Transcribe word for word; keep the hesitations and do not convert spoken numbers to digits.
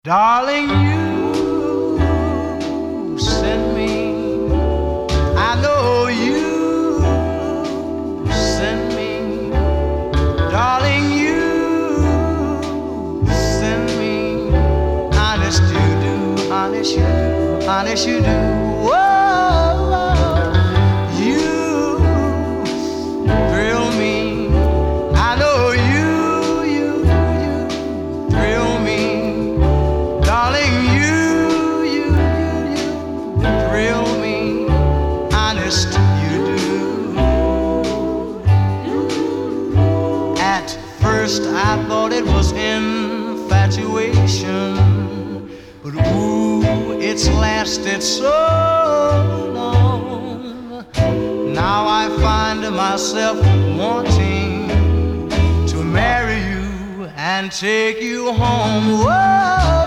Darling, you sent me. I know you sent me. Darling, you sent me. Honest you do, honest you do, honest you do. Whoa, you thrill me. I know you, you, you thrill me. Darling, you, you, you, you thrill me. Honest you do. At first I thought it was infatuation, but ooh, it's lasted so long. Now I find myself wanting to marry you and take you home. Whoa.